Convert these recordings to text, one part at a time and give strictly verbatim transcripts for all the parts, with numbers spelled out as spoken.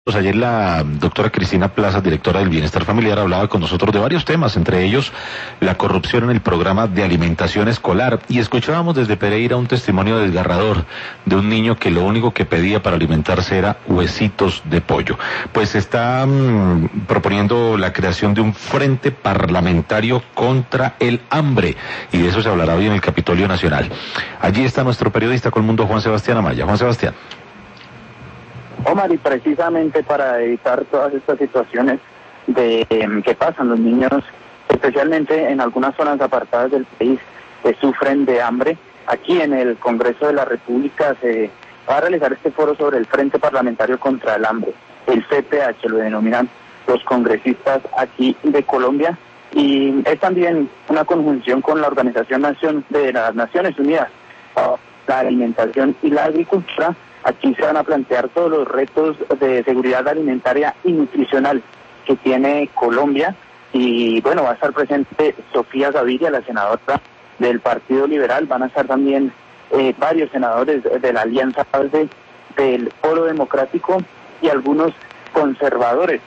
Pues ayer la doctora Cristina Plaza, directora del Bienestar Familiar, hablaba con nosotros de varios temas, entre ellos la corrupción en el programa de alimentación escolar, y escuchábamos desde Pereira un testimonio desgarrador de un niño que lo único que pedía para alimentarse era huesitos de pollo. Pues está mmm, proponiendo la creación de un frente parlamentario contra el hambre, y de eso se hablará hoy en el Capitolio Nacional. Allí está nuestro periodista Colmundo, Juan Sebastián Amaya. Juan Sebastián. Omar, y precisamente para evitar todas estas situaciones de eh, que pasan los niños, especialmente en algunas zonas apartadas del país, que sufren de hambre, aquí en el Congreso de la República se va a realizar este foro sobre el Frente Parlamentario contra el Hambre, el C P H, lo denominan los congresistas aquí de Colombia, y es también una conjunción con la Organización Nación de las Naciones Unidas, la alimentación y la agricultura. Aquí se van a plantear todos los retos de seguridad alimentaria y nutricional que tiene Colombia, y bueno, va a estar presente Sofía Gaviria, la senadora del Partido Liberal, van a estar también eh, varios senadores de la Alianza Verde, del Foro Democrático y algunos conservadores.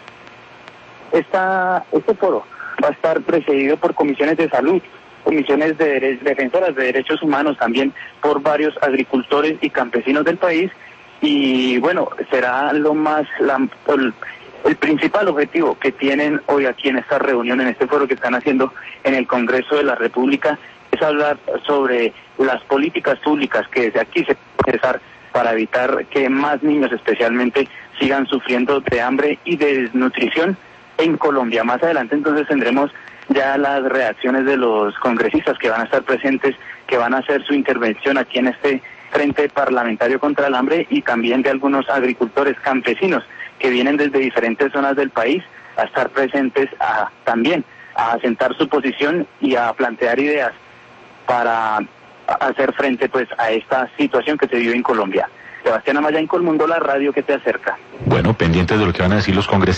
Esta, este foro va a estar precedido por comisiones de salud, comisiones de dere- defensoras de derechos humanos, también por varios agricultores y campesinos del país, y bueno, será lo más la, el, el principal objetivo que tienen hoy aquí en esta reunión, en este foro que están haciendo en el Congreso de la República, es hablar sobre las políticas públicas que desde aquí se pueden empezar para evitar que más niños especialmente sigan sufriendo de hambre y de desnutrición en Colombia. Más adelante entonces tendremos ya las reacciones de los congresistas que van a estar presentes, que van a hacer su intervención aquí en este Frente Parlamentario contra el Hambre, y también de algunos agricultores campesinos que vienen desde diferentes zonas del país a estar presentes a, también a asentar su posición y a plantear ideas para hacer frente pues a esta situación que se vive en Colombia. Sebastián Amaya, en Colmundo, la radio que te acerca. Bueno, pendientes de lo que van a decir los congresistas.